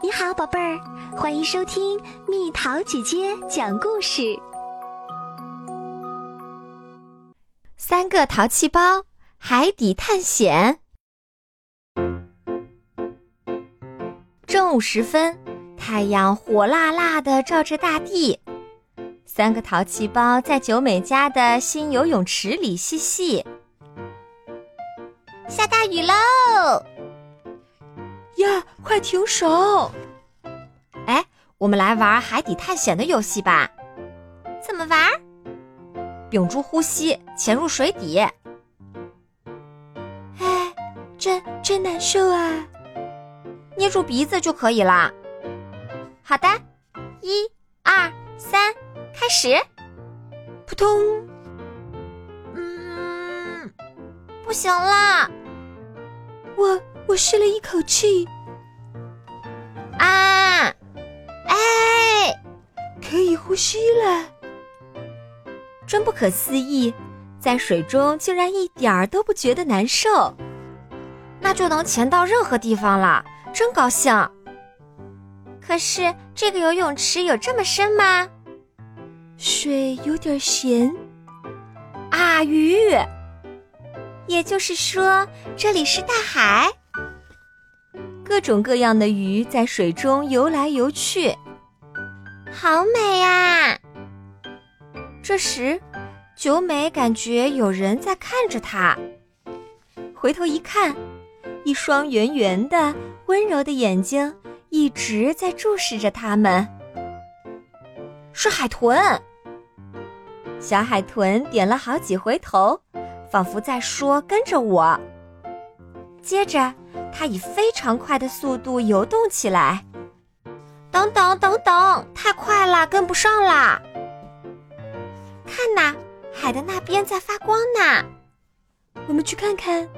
你好，宝贝儿，欢迎收听蜜桃姐姐讲故事。 3个淘气包海底探险。正午时分，太阳火辣辣地照着大地。3个淘气包在九美家的新游泳池里嬉戏。下大雨喽！ 呀，快停手！ 哎，我们来玩海底探险的游戏吧。怎么玩？屏住呼吸，潜入水底。 哎，真难受啊！ 捏住鼻子就可以了。好的，1、2、3，开始。 扑通！ 不行啦！ 我吸了一口气。 啊！哎， 可以呼吸了。 真不可思议，在水中竟然一点儿都不觉得难受。那就能潜到任何地方了，真高兴。可是这个游泳池有这么深吗？ 水有点咸。 啊，鱼！也就是说，这里是大海。各种各样的鱼在水中游来游去，好美呀！这时，九美感觉有人在看着她，回头一看，一双圆圆的、温柔的眼睛一直在注视着他们。是海豚！小海豚点了好几回头，仿佛在说跟着我。接着它以非常快的速度游动起来。等等，太快了，跟不上啦！看呐，海的那边在发光呢。 我们去看看。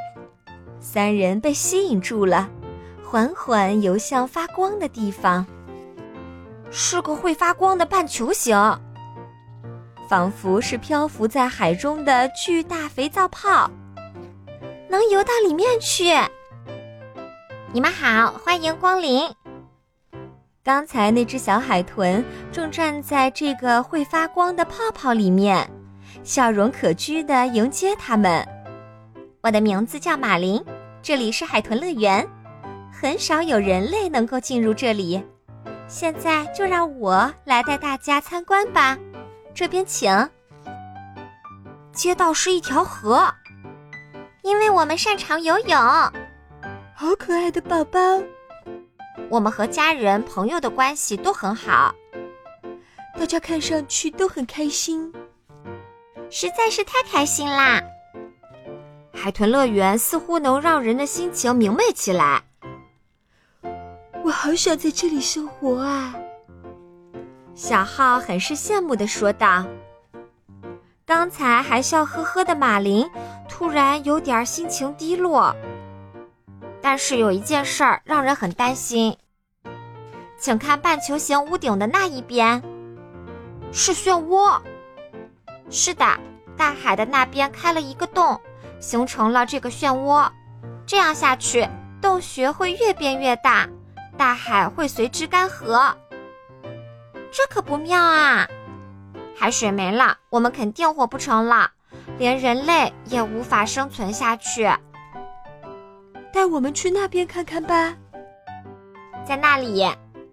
3人被吸引住了，缓缓游向发光的地方。是个会发光的半球形，仿佛是漂浮在海中的巨大肥皂泡，能游到里面去。你们好，欢迎光临。刚才那只小海豚正站在这个会发光的泡泡里面，笑容可掬地迎接他们。我的名字叫马林，这里是海豚乐园，很少有人类能够进入这里。现在就让我来带大家参观吧，这边请。街道是一条河，因为我们擅长游泳。 好可爱的宝宝。 我们和家人、朋友的关系都很好， 大家看上去都很开心， 实在是太开心啦！海豚乐园似乎能让人的心情明媚起来。 我好想在这里生活啊！ 小浩很是羡慕地说道。刚才还笑呵呵的马林突然有点心情低落。但是有一件事儿让人很担心，请看半球形屋顶的那一边，是漩涡。是的，大海的那边开了一个洞，形成了这个漩涡。这样下去，洞穴会越变越大，大海会随之干涸。这可不妙啊！海水没了，我们肯定活不成了，连人类也无法生存下去。 带我们去那边看看吧。 在那里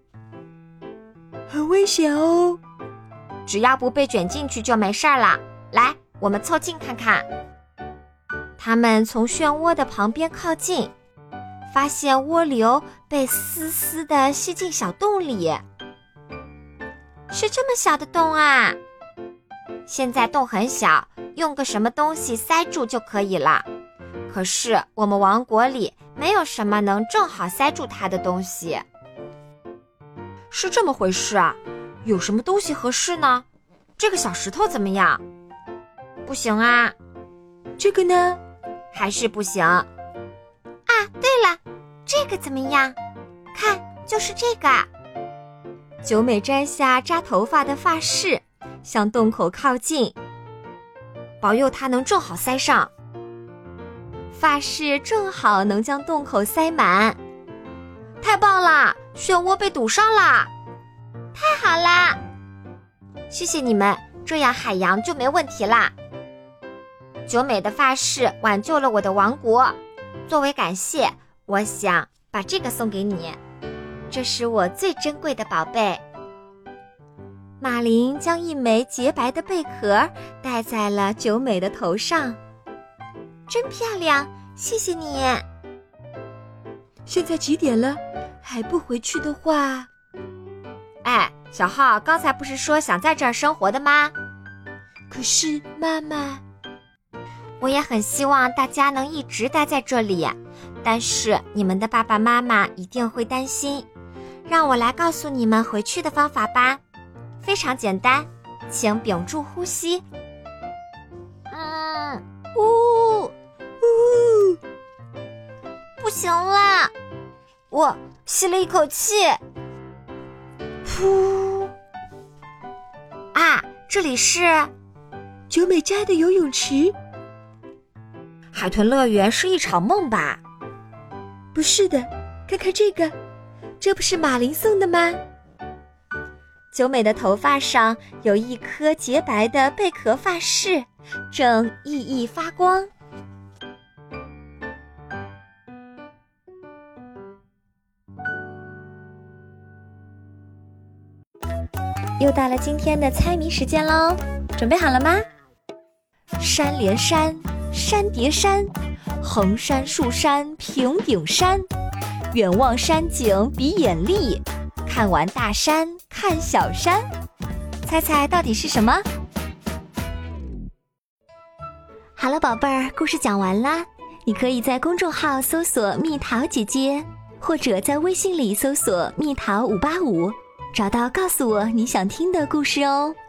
很危险哦， 只要不被卷进去就没事了。来，我们凑近看看。他们从漩涡的旁边靠近，发现涡流被丝丝地吸进小洞里。是这么小的洞啊！现在洞很小，用个什么东西塞住就可以了。可是我们王国里没有什么能正好塞住它的东西。是这么回事啊？有什么东西合适呢？这个小石头怎么样？不行啊。 这个呢？ 还是不行。啊，对了，这个怎么样？看，就是这个。九美摘下扎头发的发饰，向洞口靠近，保佑它能正好塞上。发饰正好能将洞口塞满。太棒了， 漩涡被堵上啦！太好啦！谢谢你们，这样海洋就没问题啦。九美的发饰挽救了我的王国，作为感谢，我想把这个送给你，这是我最珍贵的宝贝。马林将一枚洁白的贝壳戴在了九美的头上，真漂亮，谢谢你。 现在几点了？还不回去的话…… 哎，小浩，刚才不是说想在这儿生活的吗？ 可是妈妈…… 我也很希望大家能一直待在这里，但是你们的爸爸妈妈一定会担心。让我来告诉你们回去的方法吧，非常简单，请屏住呼吸。不行了，我吸了一口气，噗！啊，这里是九美家的游泳池。 海豚乐园是一场梦吧？ 不是的，看看这个，这不是马林送的吗？ 九美的头发上有一颗洁白的贝壳发饰，正熠熠发光。又到了今天的猜谜时间喽，准备好了吗？山连山，山叠山，横山竖山平顶山，远望山景比眼力，看完大山看小山，猜猜到底是什么？ 好了，宝贝儿，故事讲完啦。你可以在公众号搜索蜜桃姐姐，或者在微信里搜索蜜桃585，找到告诉我你想听的故事哦。